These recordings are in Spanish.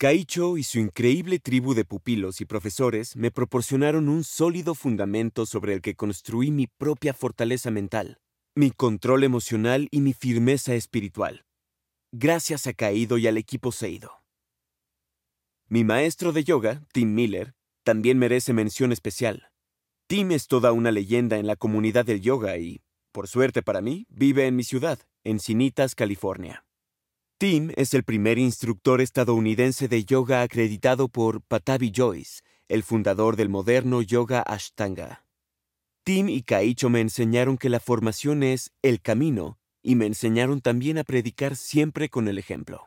Kaicho y su increíble tribu de pupilos y profesores me proporcionaron un sólido fundamento sobre el que construí mi propia fortaleza mental, mi control emocional y mi firmeza espiritual. Gracias a Kaido y al equipo Seido. Mi maestro de yoga, Tim Miller, también merece mención especial. Tim es toda una leyenda en la comunidad del yoga y, por suerte para mí, vive en mi ciudad, Encinitas, California. Tim es el primer instructor estadounidense de yoga acreditado por Patabi Joyce, el fundador del moderno yoga Ashtanga. Tim y Kaicho me enseñaron que la formación es el camino y me enseñaron también a predicar siempre con el ejemplo.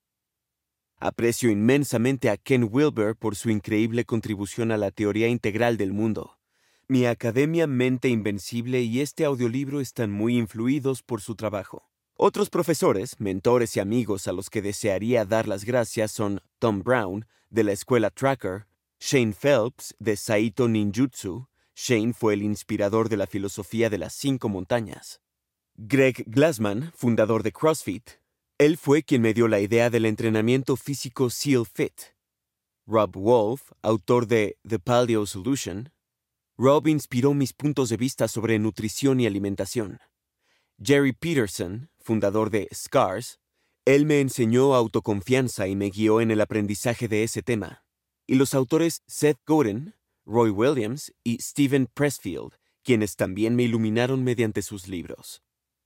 Aprecio inmensamente a Ken Wilber por su increíble contribución a la teoría integral del mundo. Mi academia Mente Invencible y este audiolibro están muy influidos por su trabajo. Otros profesores, mentores y amigos a los que desearía dar las gracias son Tom Brown, de la escuela Tracker, Shane Phelps, de Saito Ninjutsu. Shane fue el inspirador de la filosofía de las 5 montañas. Greg Glassman, fundador de CrossFit. Él fue quien me dio la idea del entrenamiento físico SEAL Fit. Rob Wolf, autor de The Paleo Solution. Rob inspiró mis puntos de vista sobre nutrición y alimentación. Jerry Peterson, fundador de Scars, él me enseñó autoconfianza y me guió en el aprendizaje de ese tema. Y los autores Seth Godin, Roy Williams y Steven Pressfield, quienes también me iluminaron mediante sus libros.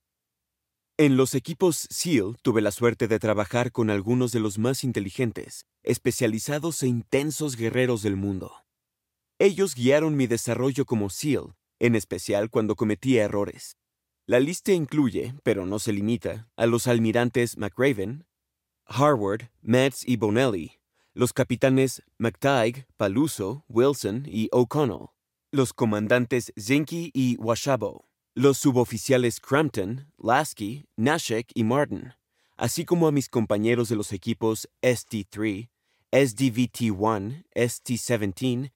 En los equipos SEAL tuve la suerte de trabajar con algunos de los más inteligentes, especializados e intensos guerreros del mundo. Ellos guiaron mi desarrollo como SEAL, en especial cuando cometía errores. La lista incluye, pero no se limita, a los almirantes McRaven, Harward, Metz y Bonelli, los capitanes McTighe, Paluso, Wilson y O'Connell, los comandantes Zinke y Washabo, los suboficiales Crampton, Lasky, Nashek y Martin, así como a mis compañeros de los equipos ST3, SDVT-1, ST-17,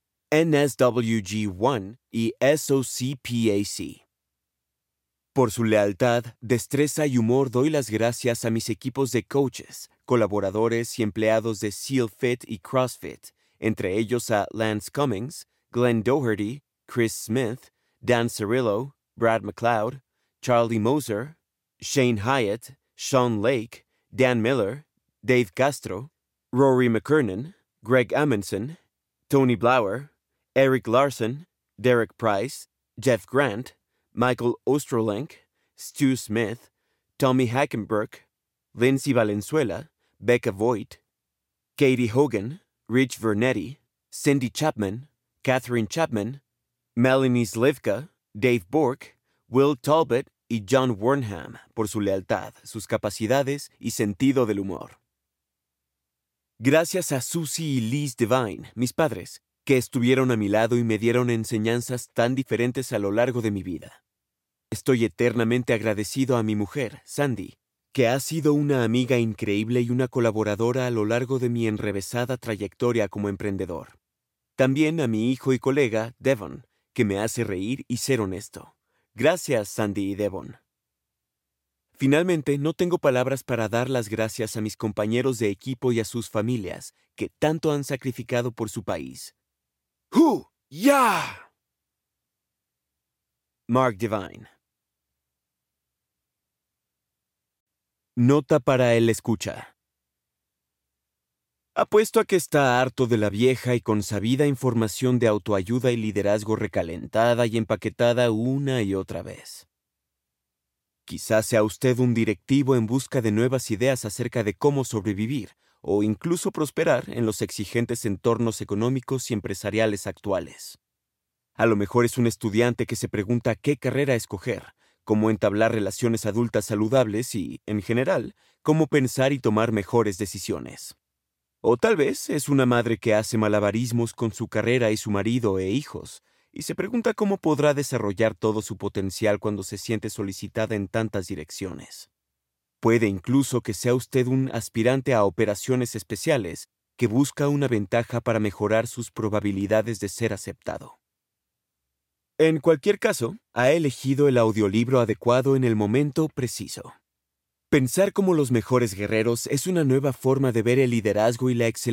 NSWG-1 y SOCPAC. Por su lealtad, destreza y humor doy las gracias a mis equipos de coaches, colaboradores y empleados de SEAL Fit y CrossFit, entre ellos a Lance Cummings, Glenn Doherty, Chris Smith, Dan Cirillo, Brad McLeod, Charlie Moser, Shane Hyatt, Sean Lake, Dan Miller, Dave Castro, Rory McKernan, Greg Amundsen, Tony Blauer, Eric Larson, Derek Price, Jeff Grant, Michael Ostrolenk, Stu Smith, Tommy Hackenberg, Lindsay Valenzuela, Becca Voigt, Katie Hogan, Rich Vernetti, Cindy Chapman, Catherine Chapman, Melanie Slivka, Dave Bork, Will Talbot y John Wernham por su lealtad, sus capacidades y sentido del humor. Gracias a Susie y Liz Devine, mis padres, que estuvieron a mi lado y me dieron enseñanzas tan diferentes a lo largo de mi vida. Estoy eternamente agradecido a mi mujer, Sandy, que ha sido una amiga increíble y una colaboradora a lo largo de mi enrevesada trayectoria como emprendedor. También a mi hijo y colega, Devon, que me hace reír y ser honesto. Gracias, Sandy y Devon. Finalmente, no tengo palabras para dar las gracias a mis compañeros de equipo y a sus familias, que tanto han sacrificado por su país. ¡Ya! Mark Divine. Nota para el escucha. Apuesto a que está harto de la vieja y consabida información de autoayuda y liderazgo recalentada y empaquetada una y otra vez. Quizás sea usted un directivo en busca de nuevas ideas acerca de cómo sobrevivir o incluso prosperar en los exigentes entornos económicos y empresariales actuales. A lo mejor es un estudiante que se pregunta qué carrera escoger, cómo entablar relaciones adultas saludables y, en general, cómo pensar y tomar mejores decisiones. O tal vez es una madre que hace malabarismos con su carrera y su marido e hijos, y se pregunta cómo podrá desarrollar todo su potencial cuando se siente solicitada en tantas direcciones. Puede incluso que sea usted un aspirante a operaciones especiales que busca una ventaja para mejorar sus probabilidades de ser aceptado. En cualquier caso, ha elegido el audiolibro adecuado en el momento preciso. Pensar como los mejores guerreros es una nueva forma de ver el liderazgo y la excelencia